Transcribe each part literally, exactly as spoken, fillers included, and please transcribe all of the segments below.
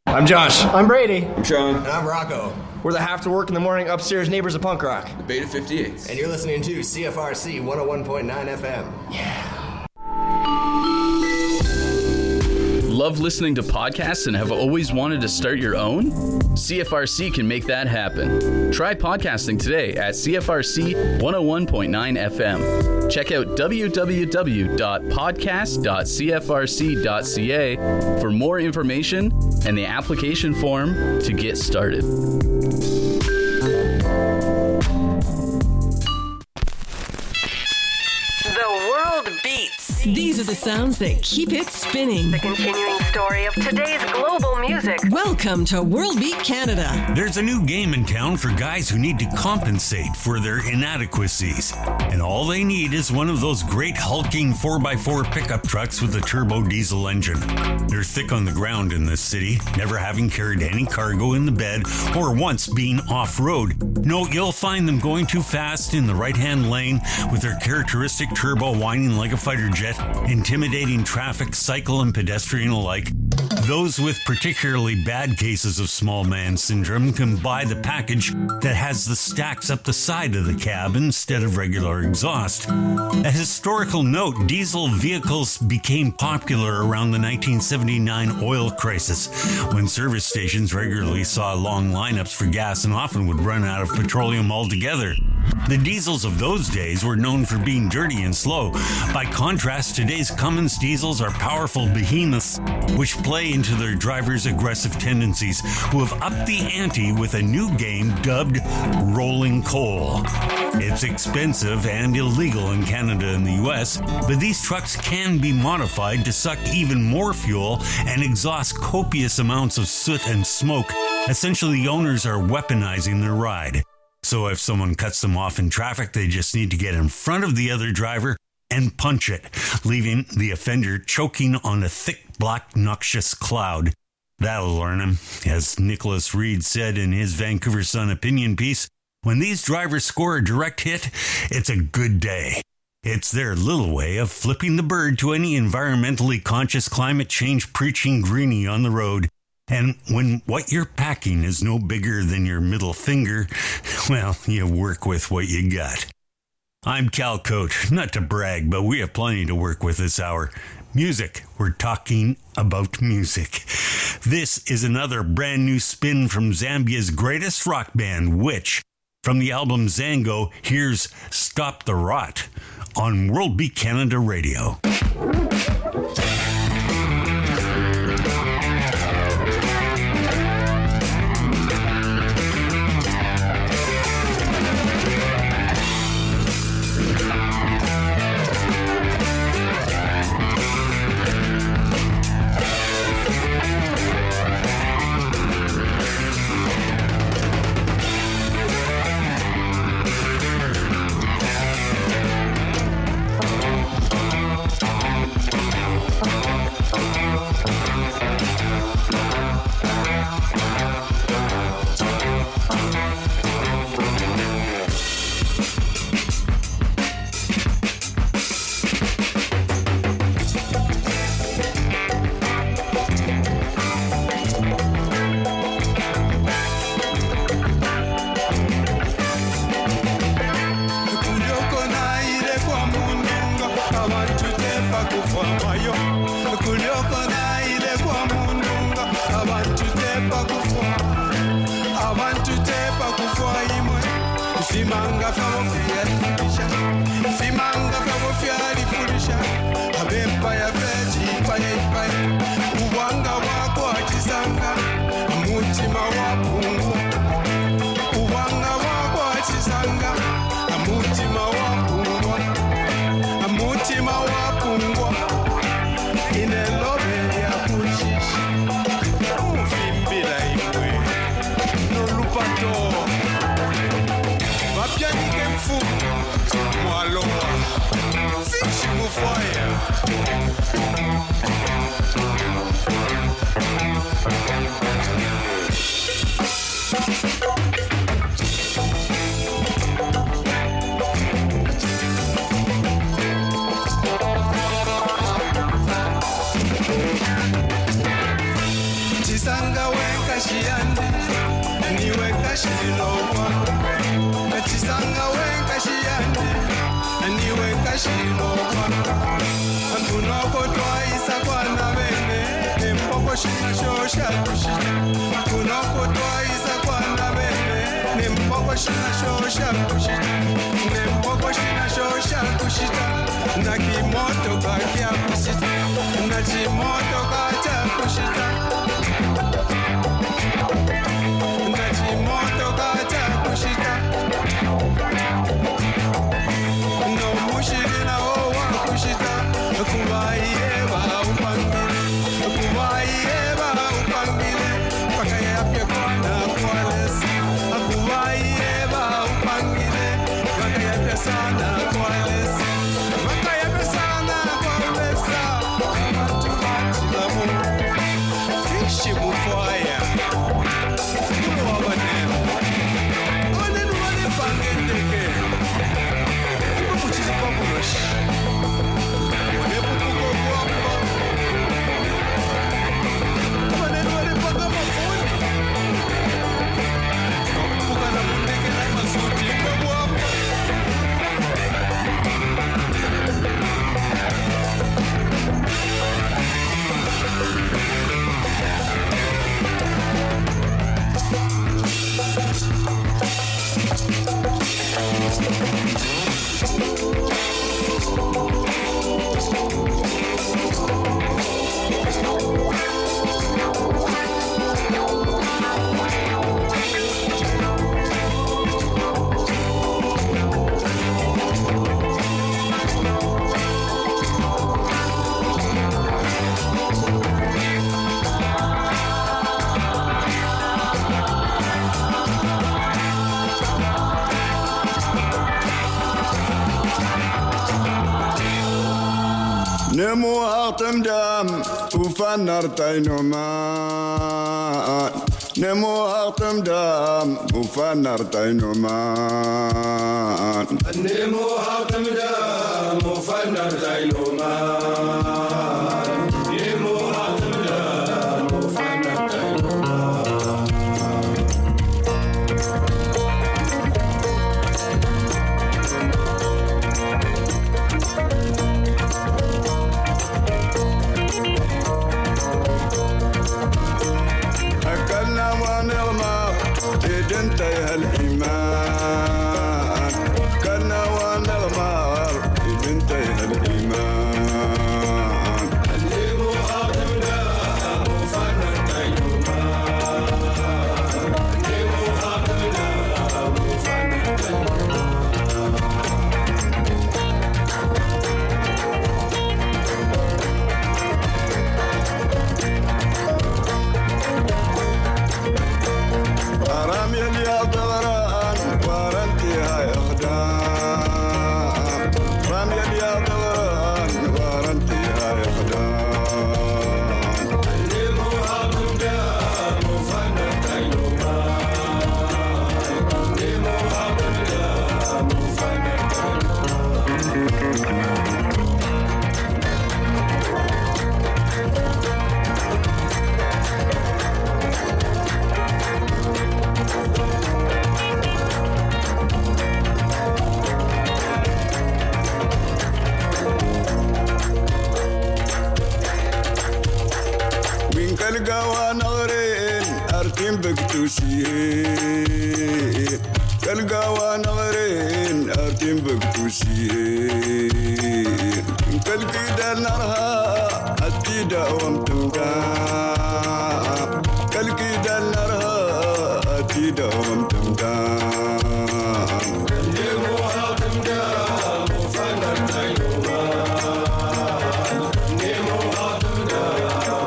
I'm Josh. I'm Brady. I'm Sean. And I'm Rocco. We're the Have to Work in the Morning upstairs neighbors of punk rock. The Beta fifty-eight. And you're listening to C F R C one oh one point nine F M. Yeah. Love listening to podcasts and have always wanted to start your own? C F R C can make that happen. Try podcasting today at C F R C one oh one point nine F M. Check out w w w dot podcast dot c f r c dot c a for more information and the application form to get started. The world beats. These are the sounds that keep it spinning. The continuing story of today's global music. Welcome to World Beat Canada. There's a new game in town for guys who need to compensate for their inadequacies. And all they need is one of those great hulking four by four pickup trucks with a turbo diesel engine. They're thick on the ground in this city, never having carried any cargo in the bed or once been off-road. No, you'll find them going too fast in the right-hand lane with their characteristic turbo whining like a fighter jet, intimidating traffic, cycle, and pedestrian alike. Those with particularly bad cases of small man syndrome can buy the package that has the stacks up the side of the cab instead of regular exhaust. A historical note, diesel vehicles became popular around the nineteen seventy-nine oil crisis, when service stations regularly saw long lineups for gas and often would run out of petroleum altogether. The diesels of those days were known for being dirty and slow. By contrast, today's Cummins diesels are powerful behemoths which play into their drivers' aggressive tendencies, who have upped the ante with a new game dubbed rolling coal. It's expensive and illegal in Canada and the U S, but these trucks can be modified to suck even more fuel and exhaust copious amounts of soot and smoke. Essentially, the owners are weaponizing their ride. So if someone cuts them off in traffic, they just need to get in front of the other driver and punch it, leaving the offender choking on a thick, black, noxious cloud. That'll learn him. As Nicholas Reed said in his Vancouver Sun opinion piece, when these drivers score a direct hit, it's a good day. It's their little way of flipping the bird to any environmentally conscious climate change preaching greenie on the road. And when what you're packing is no bigger than your middle finger, well, you work with what you got. I'm Cal Coat, not to brag, but we have plenty to work with this hour. Music. We're talking about music. This is another brand new spin from Zambia's greatest rock band, Witch. From the album Zango, here's Stop the Rot on World Beat Canada Radio. Chisanga we shina shosha kushita unokotwaisa kwana bebe nemboko shina shosha kushita nemboko shina shosha kushita nakimoto kakya kushita nachimoto kacha kushita nachimoto kacha kushita no mushirina owa kushita kubaye ba upangile kubaye ba upangile pakaya pye kwana kwalesa kubaye ba upangile pakaya pye sana kwalesa pakaya pye sana kwalesa watu watilamu fishi mufaya kulo wabanema onenu wale pangeteke kuchizi pamuloshi نمو هاطم دام وفنر تينومان نمو هاطم دام وفنر تينومان نمو هاطم دام وفنر تينومان نمو هاطم دام وفنر تينومان انت يا الايمان كنا ونغمار انت يا الايمان اللي مو هاطمنا مو فنر تينومان اللي مو هاطمنا مو فنر حرام يا ضغران وارنتي هاي اخدام حرام يا ضغران وارنتي هاي اخدام اللي مو هاطم دام وفنر تينومان اللي مو هاطم دام وفنر تينومان كالقوا نغرين أرتين بكتوسين كالقوا نغرين أرتين بكتوسين كالكيدا نرها أتيدا ومتمدام كالكيدا نرها أتيدا ومتمدام اللي مو هاطمدام وفنر تينومان اللي مو هاطمدام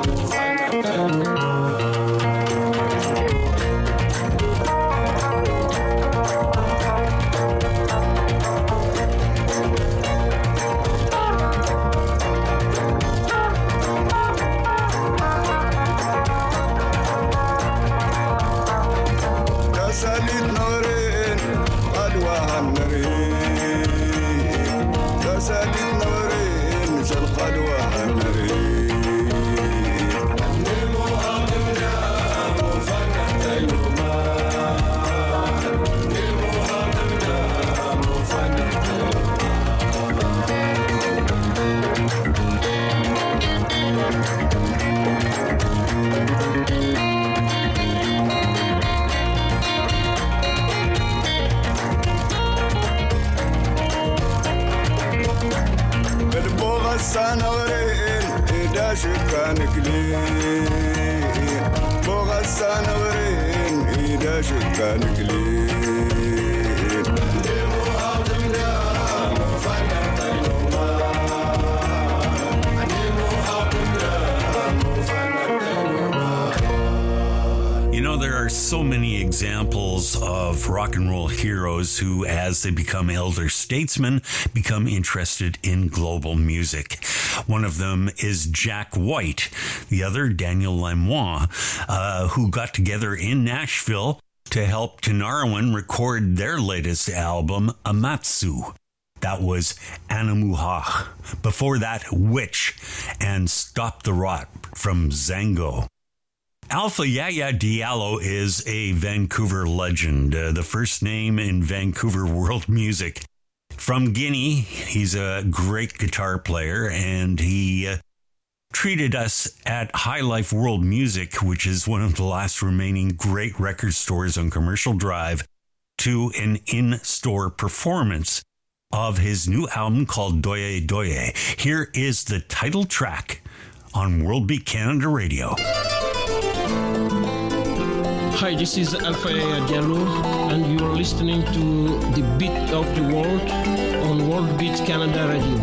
سالت نورين قدوة النرين سالت نورين شل قدوة النرين نمو هاطمنا وفنر تينومان نمو هاطمنا وفنر تينومان sanawren idashikanikli boga sanawren idashikanikli You know, there are so many examples of rock and roll heroes who, as they become elder statesmen, become interested in global music. One of them is Jack White, the other Daniel Lanois, uh, who got together in Nashville to help Tinariwen record their latest album, Amatsu. That was Anamuhach. Before that, Witch and Stop the Rot from Zango. Alpha Yaya Diallo is a Vancouver legend, uh, the first name in Vancouver world music. From Guinea, he's a great guitar player, and he uh, treated us at High Life World Music, which is one of the last remaining great record stores on Commercial Drive, to an in-store performance of his new album called Doye Doye. Here is the title track on World Beat Canada Radio. Hi, this is Alpha Diallo, and you are listening to The Beat of the World on World Beat Canada Radio.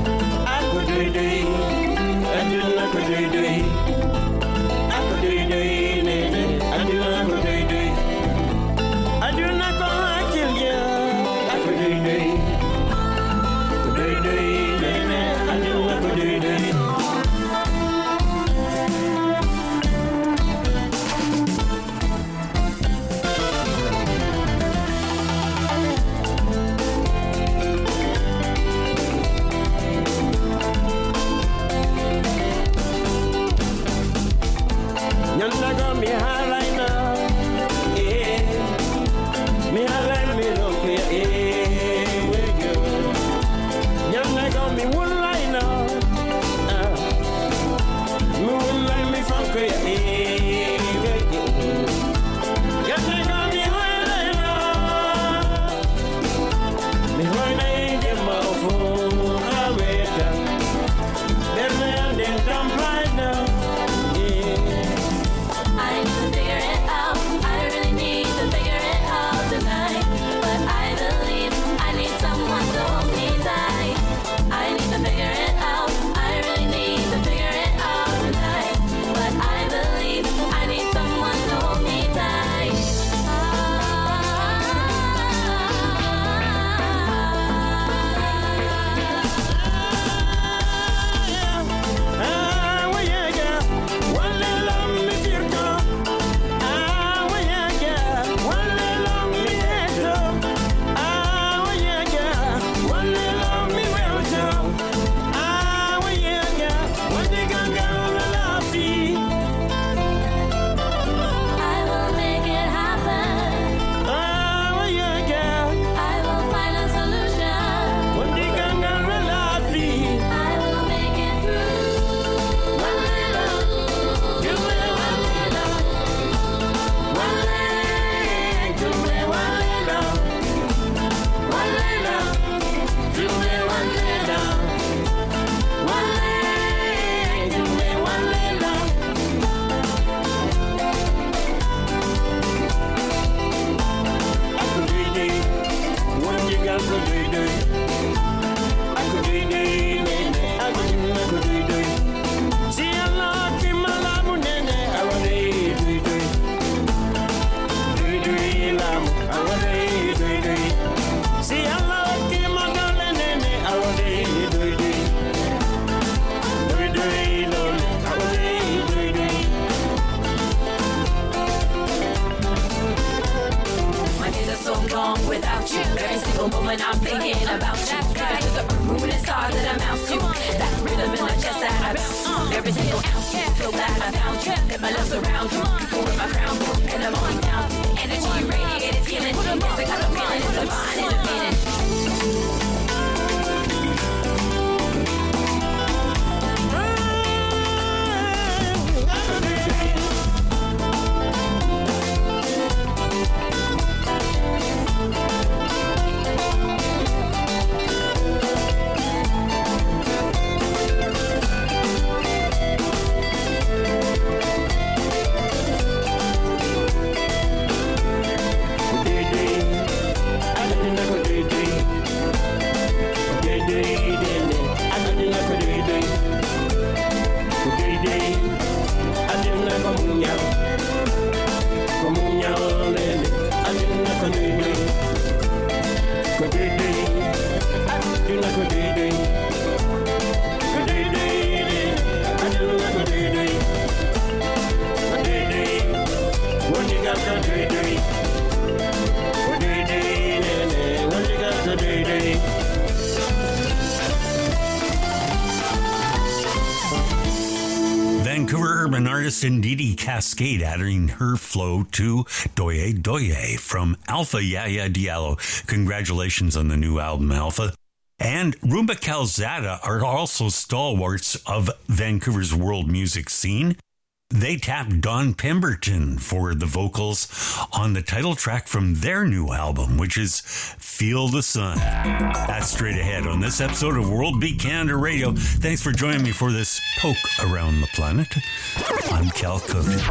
artist Ndidi Cascade adding her flow to Doye Doye from Alpha Yaya Diallo. Congratulations on the new album, Alpha. And Rumba Calzada are also stalwarts of Vancouver's world music scene. They tapped Don Pemberton for the vocals on the title track from their new album, which is Feel the Sun. That's straight ahead on this episode of World Beat Canada Radio. Thanks for joining me for this poke around the planet. I'm Cal Cote.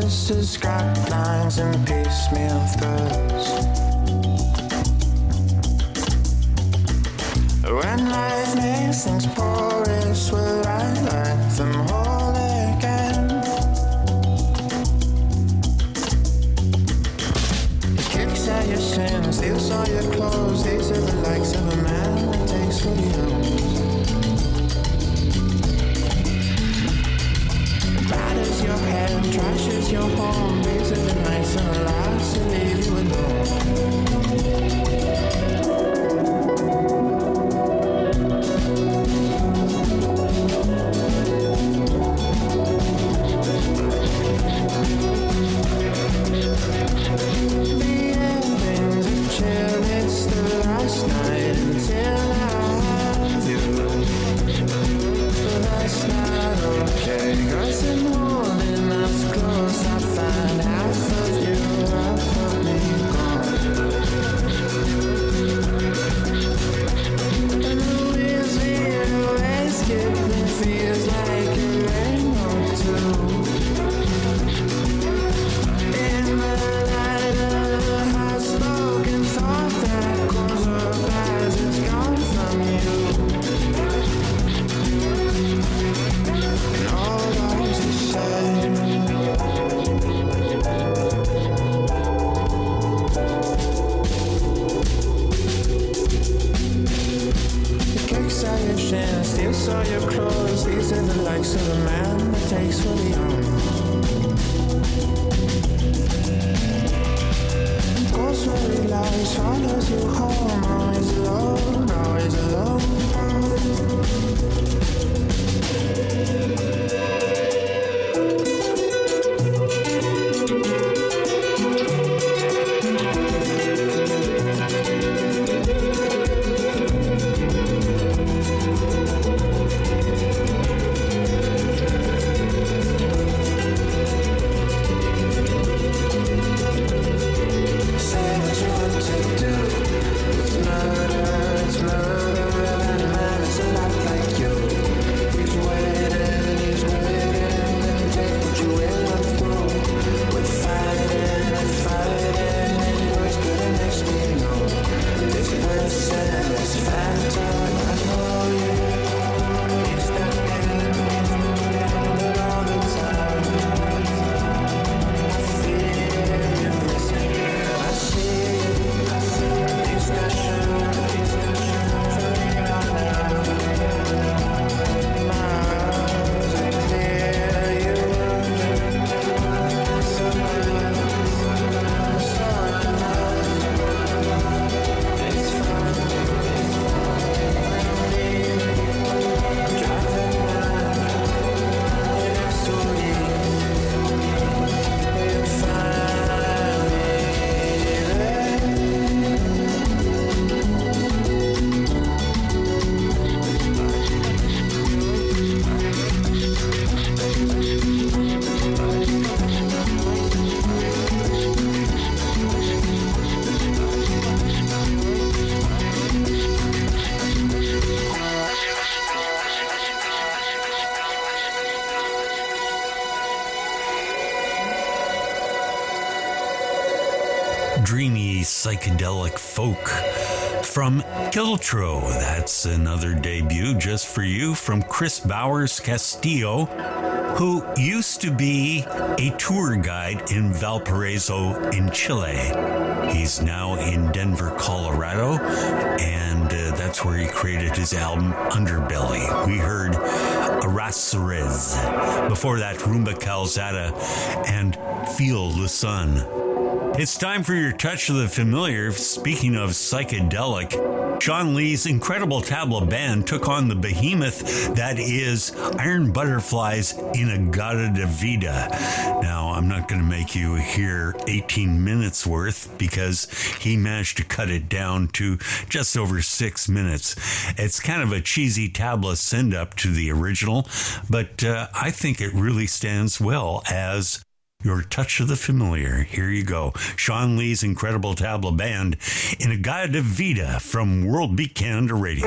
twisted scrap lines and piecemeal threads. When life makes things porous, will I let them whole again? He kicks at your sins, steals all your clothes. These are the likes of a man that takes what he owns. Batters your head and trashes your home. These are the nights and the last to leave you alone. Dreamy psychedelic folk from Kiltro. That's another debut just for you from Chris Bowers Castillo, who used to be a tour guide in Valparaiso in Chile. He's now in Denver, Colorado, and uh, that's where he created his album Underbelly. We heard Aracerez. Before that, Rumba Calzada and Feel the Sun. It's time for your touch of the familiar. Speaking of psychedelic, Sean Lee's incredible tabla band took on the behemoth that is Iron Butterfly's In-A-Gadda Da Vida. Now, I'm not going to make you hear eighteen minutes worth because he managed to cut it down to just over six minutes. It's kind of a cheesy tabla send-up to the original, but uh, I think it really stands well as your touch of the familiar. Here you go. Sean Lee's incredible tabla band, In-A-Gadda Da Vida from World Beat Canada Radio.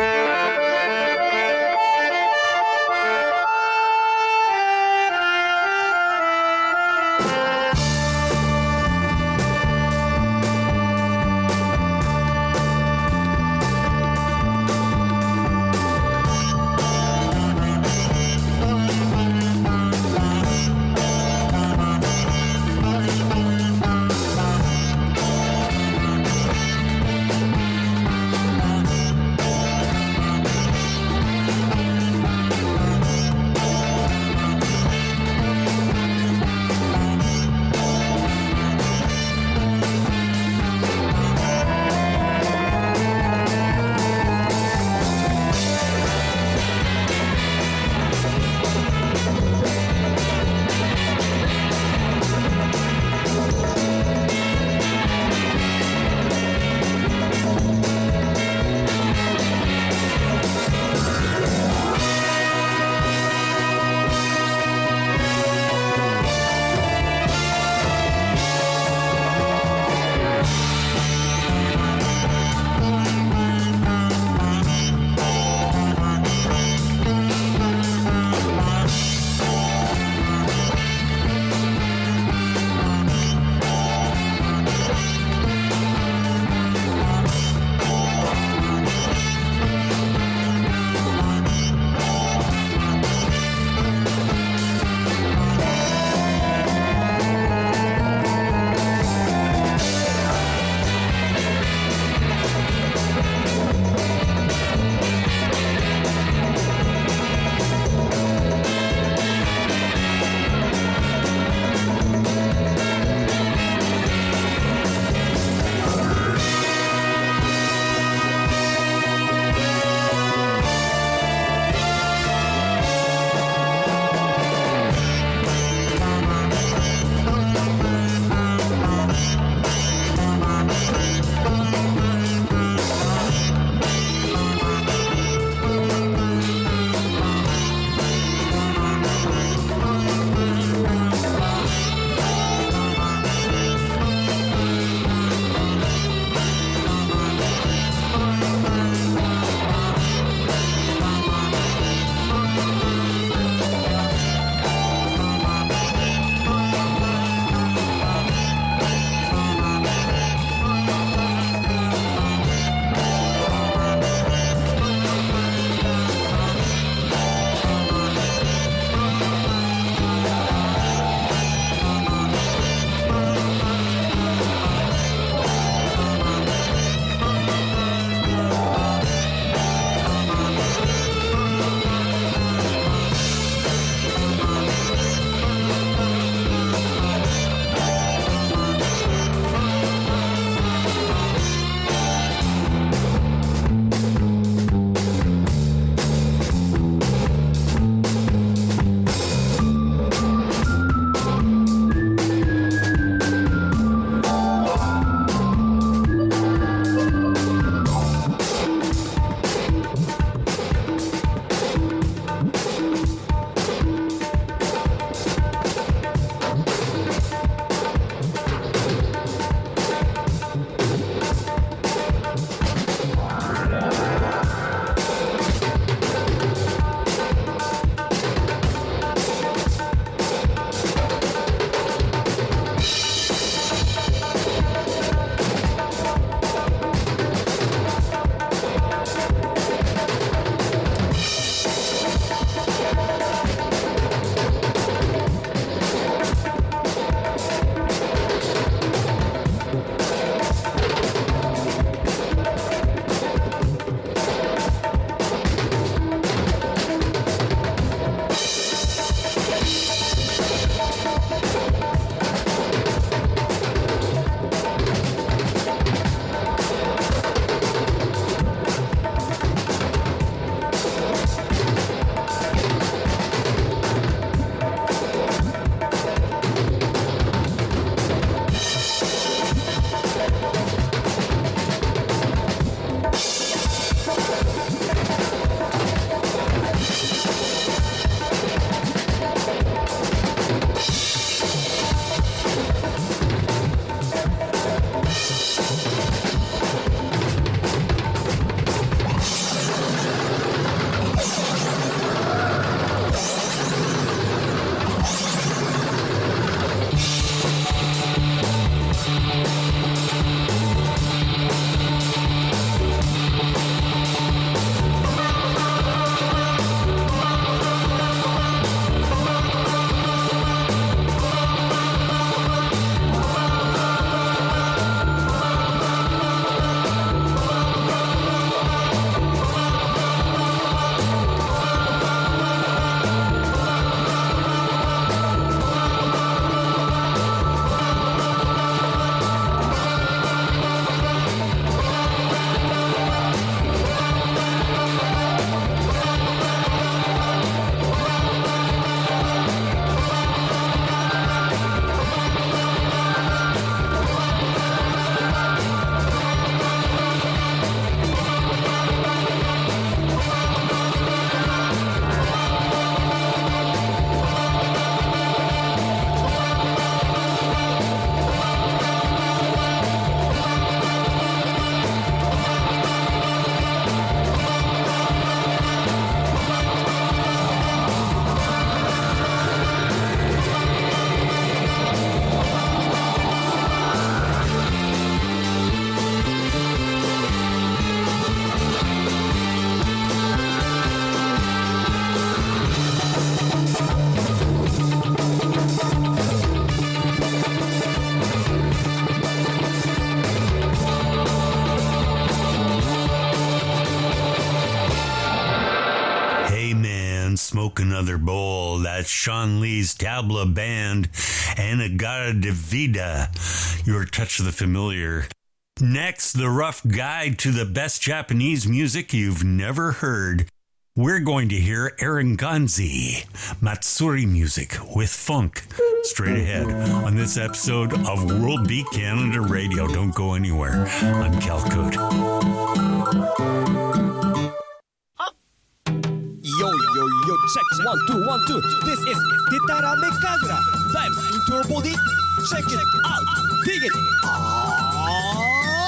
Smoke Another Bowl. That's Sean Lee's Tabla Band and Agara de Vida, your touch of the familiar. Next, the rough guide to the best Japanese music you've never heard. We're going to hear Aaron Ganzi, Matsuri music with funk. Straight ahead on this episode of World Beat Canada Radio. Don't go anywhere. I'm Calcode. Yo, yo, yo, check one, two, one, two. This is Titarame Kagura. Dives into your body. Check it out. Dig it. Ah!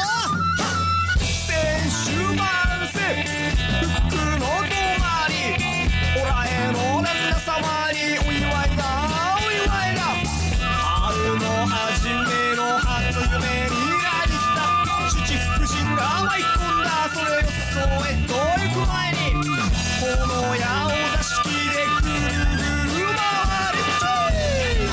先週末、服の止まり。オラへの旦那様にお祝いだ、お祝いだ。春の初めの初夢になりきた。七福神が舞い込んだ。それをそうへと行く前に。この矢を座敷でぐるぐる回れちょい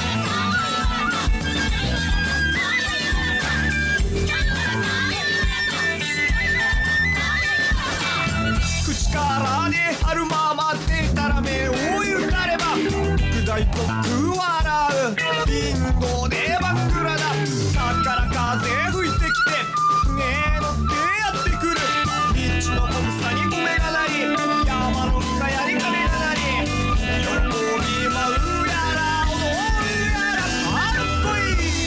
口からね春ままでたらめを言うたれば具材とく笑うインドでバングラだだから風吹いてきてね乗ってやってくる道の小草に米がなり山の深やり金がなり横に舞うやら踊るやらかっこいい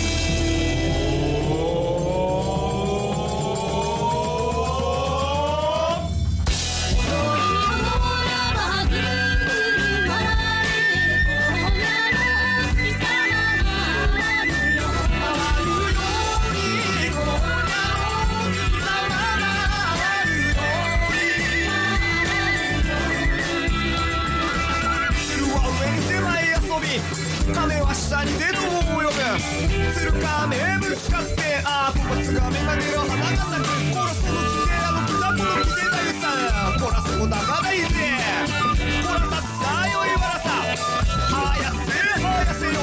亀は下に出どもを呼ぶ鶴亀ぶつかってああここつがめがける花が咲くこらそのきてあのきなこのきてだゆさんこらそこだがだいぜこらさっさよいわらさはやせはやせよ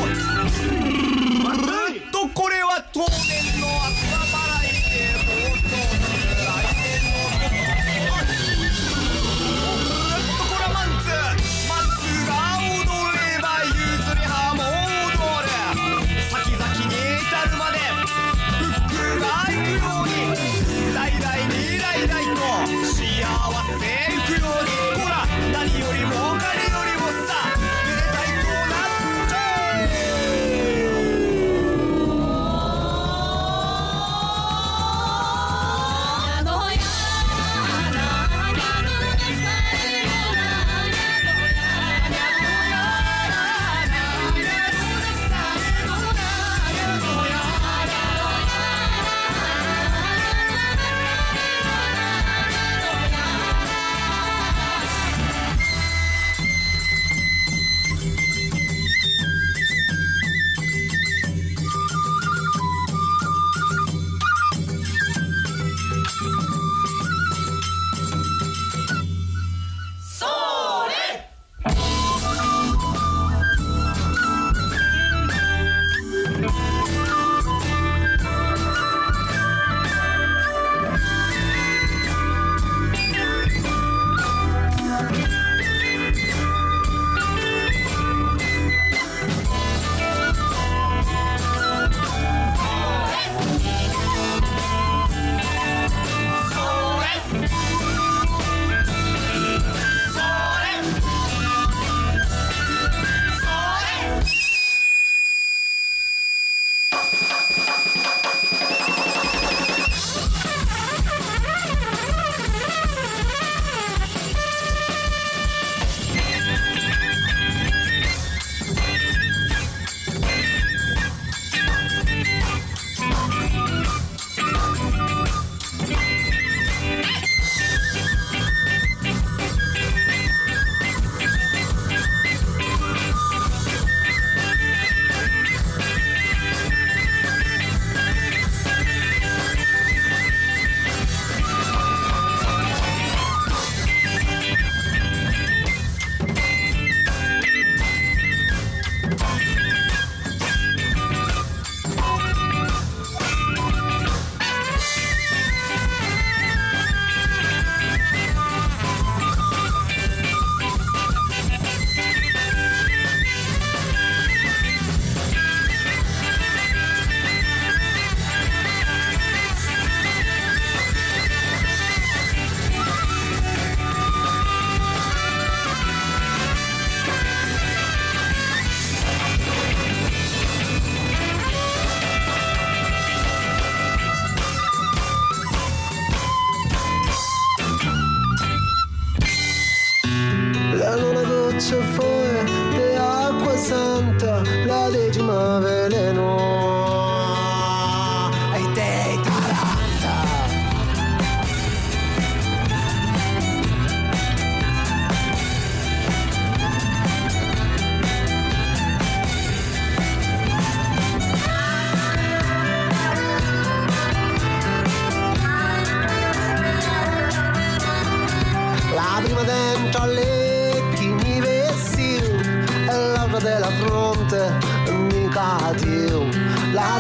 うんとこれは当年の頭払いでもっと来年のうんとこらマンツマンツが踊れば譲りはも踊る先々に至るまでフックが行くように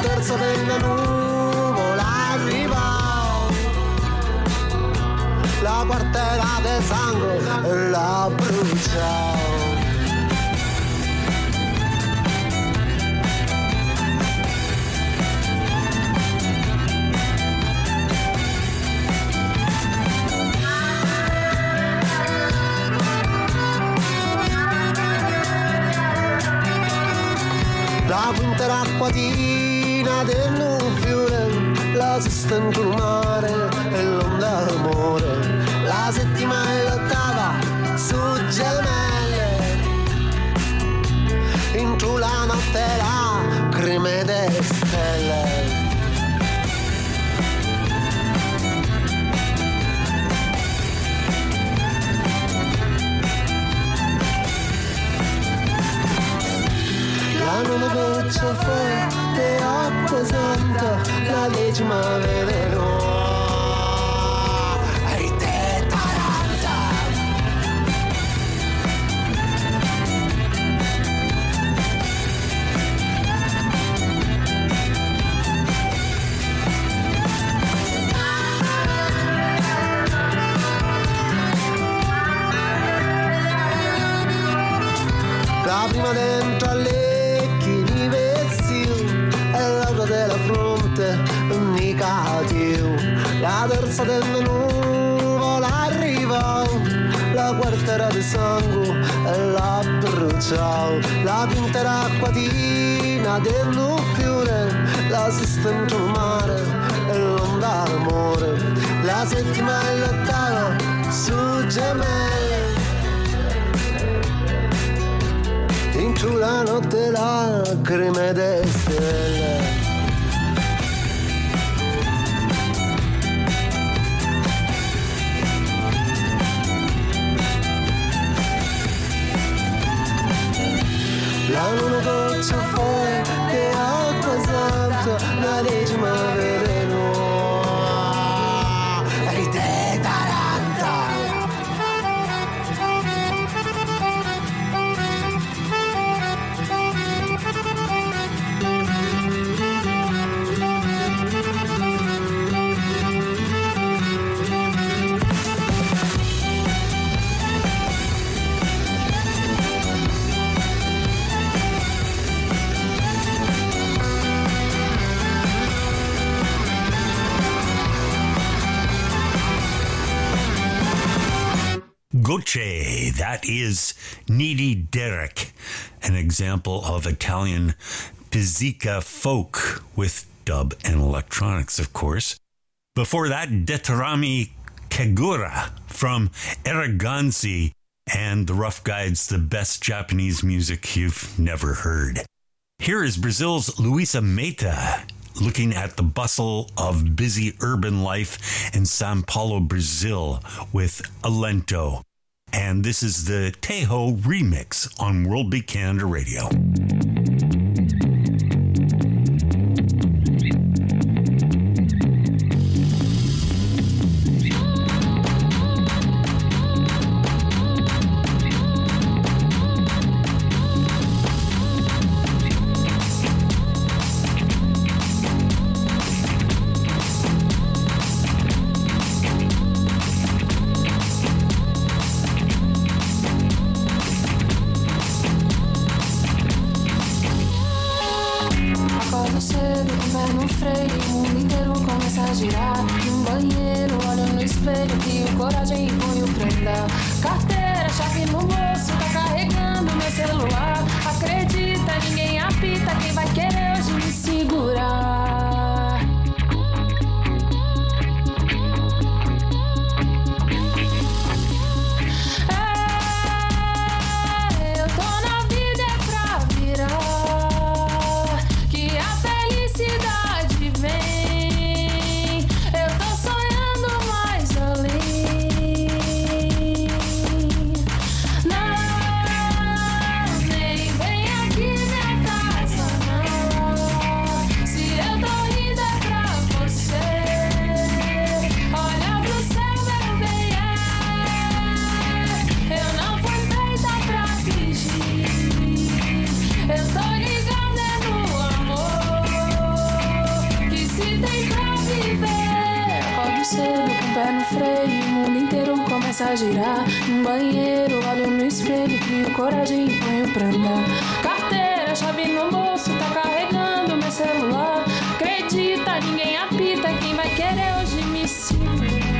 terza della nuvola arriva, la quarta era del sangue e la brucia. La quinta era acquatina del fiore, la sesta in sul mare e l'onda d'amore, la settima e l'ottava su gemelle, in giù la notte lacrime delle stelle. La nona goccia forte acqua santa, la decima veleno e te taranta. La prima dentro alle della fronte negativo, la terza della nuvola arriva, la quarta era di sangue e la bruciao, la quinta era acquatina del fiore, la sesta in sul mare e l'onda d'amore, la settima e l'ottava su gemelle, in giù la notte lacrime delle stelle. La nona goccia forte acqua santa, la decima veleno e te taranta. Goce, that is Needy Derek, an example of Italian pizzica folk with dub and electronics, of course. Before that, Detarami Kagura from Eraganzi and the Rough Guides, the best Japanese music you've never heard. Here is Brazil's Luisa Meta, looking at the bustle of busy urban life in Sao Paulo, Brazil, with Alento. And this is the Tejo remix on World Beat Canada Radio. See começa a girar. No banheiro, olho no espelho, crio coragem e ponho pra andar. Carteira, chave no bolso, tá carregando meu celular. Acredita, ninguém apita, quem vai querer hoje me segurar?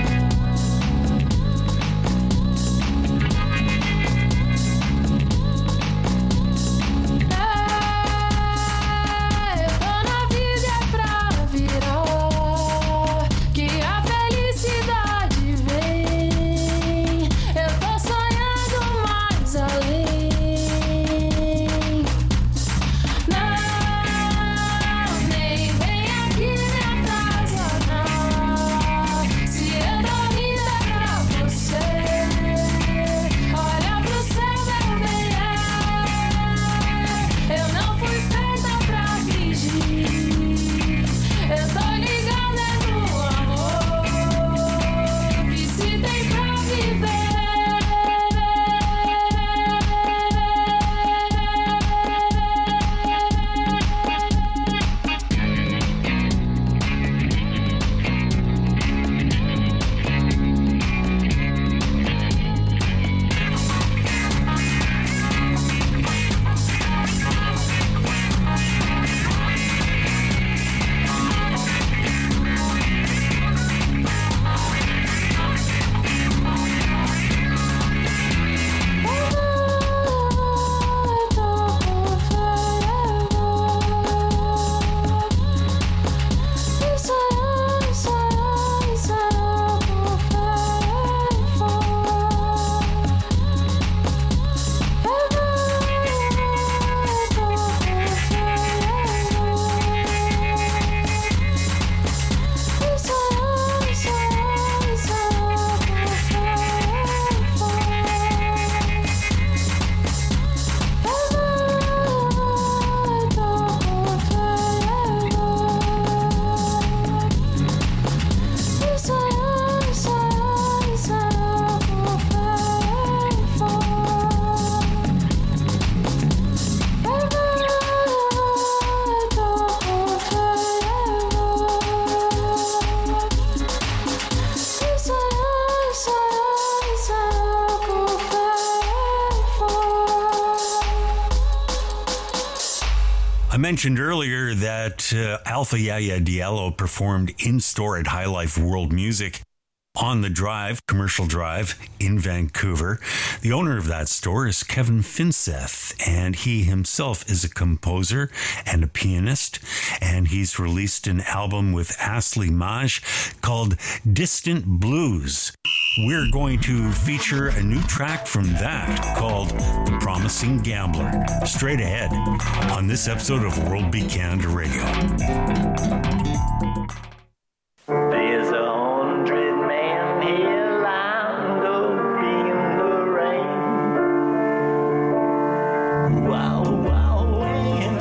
I mentioned earlier that uh, Alpha Yaya Diallo performed in-store at High Life World Music on the Drive, Commercial Drive in Vancouver. The owner of that store is Kevin Finseth, and he himself is a composer and a pianist, and he's released an album with Asli Maj called Distant Blues. We're going to feature a new track from that called The Promising Gambler, straight ahead on this episode of World Beat Canada Radio. There's a hundred men here lined up in the rain. Wow, wow, wow.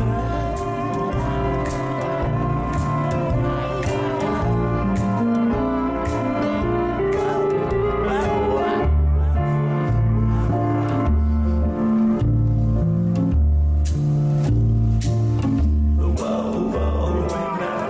Wow, wow, wow.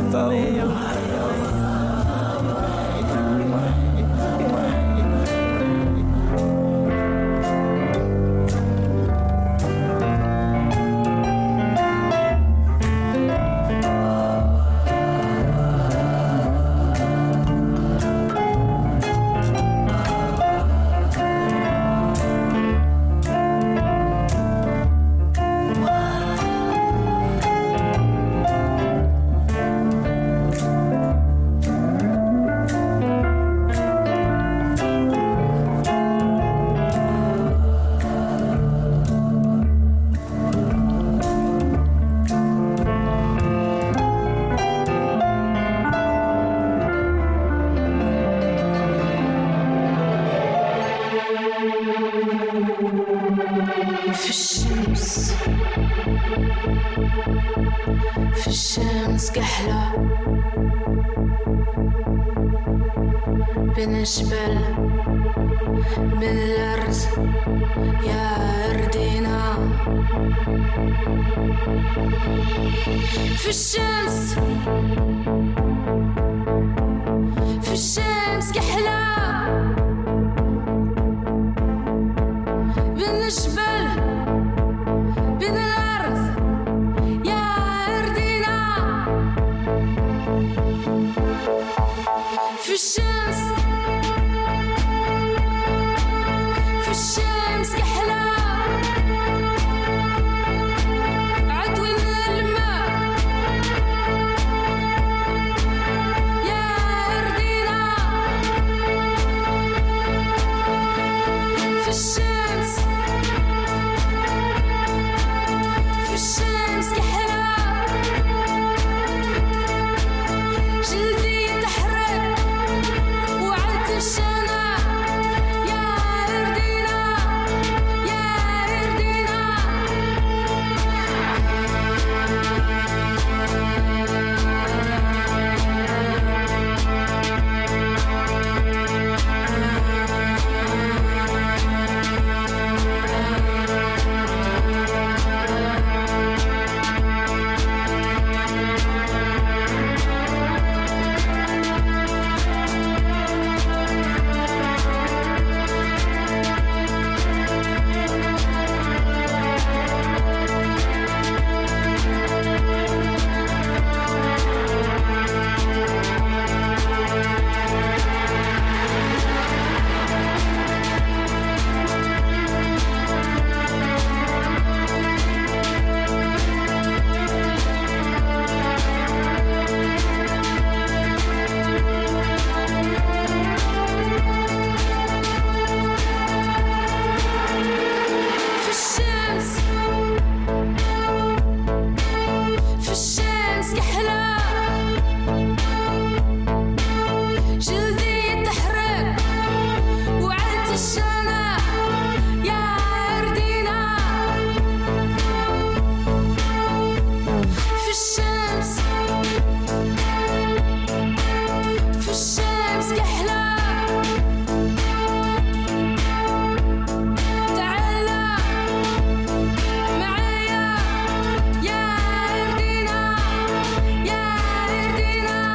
في الشمس في الشمس كحلة بين الجبل بين الأرض يا أردينا في الشمس في الشمس كحلة بين الجبل بين الأرض يا أردينا في الشمس في الشمس كحلة عدوي من الماء يا أردينا في الشمس في الشمس كحلة جلدي يتحرق وعطش أنا يا أردينا يا أردينا في الشمس في الشمس كحلة جلدي يتحرق وعطش أنا يا أردينا في الشمس في الشمس كحلة تعالى معايا يا أردينا يا أردينا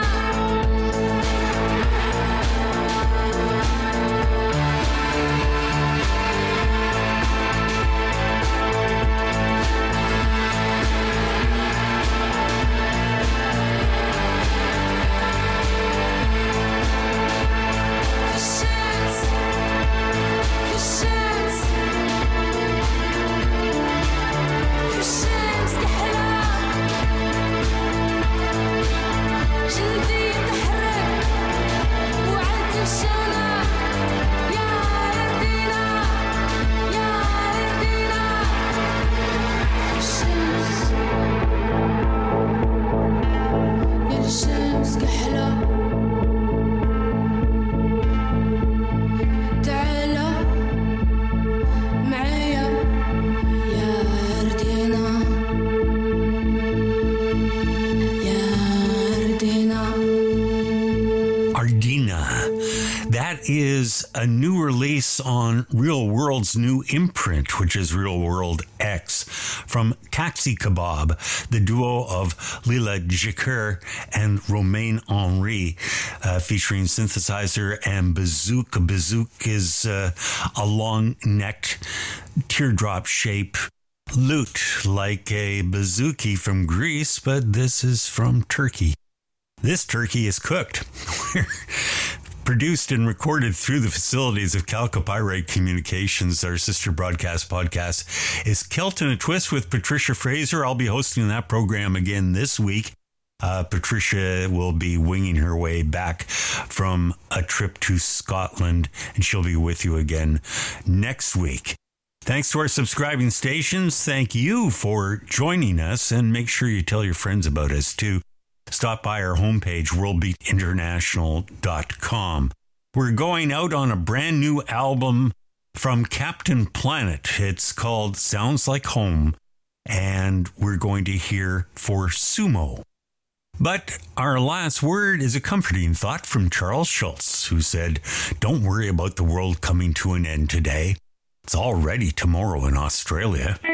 is a new release on Real World's new imprint, which is Real World X, from Taxi Kebab, the duo of Lila Jiker and Romain Henry, uh, featuring synthesizer and bazouk. Bazouk is uh, a long-necked, teardrop-shaped lute like a bouzouki from Greece, but this is from Turkey. This turkey is cooked. Produced and recorded through the facilities of Calcopyrite Communications, our sister broadcast podcast is Celt in a Twist with Patricia Fraser. I'll be hosting that program again this week. Uh, Patricia will be winging her way back from a trip to Scotland, and she'll be with you again next week. Thanks to our subscribing stations. Thank you for joining us, and make sure you tell your friends about us too. Stop by our homepage, world beat international dot com. We're going out on a brand new album from Captain Planet. It's called Sounds Like Home, and we're going to hear For Sumo. But our last word is a comforting thought from Charles Schulz, who said, "Don't worry about the world coming to an end today. It's already tomorrow in Australia."